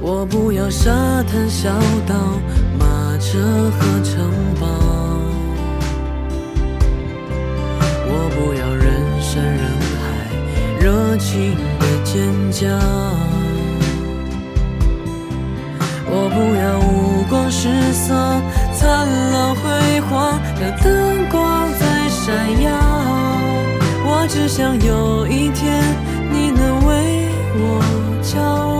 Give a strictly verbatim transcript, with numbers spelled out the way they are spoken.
我不要沙滩小岛、马车和城堡，我不要人山人海、热情的尖叫，我不要五光十色、灿烂辉煌的灯光在闪耀，我只想有一天你能为我骄傲。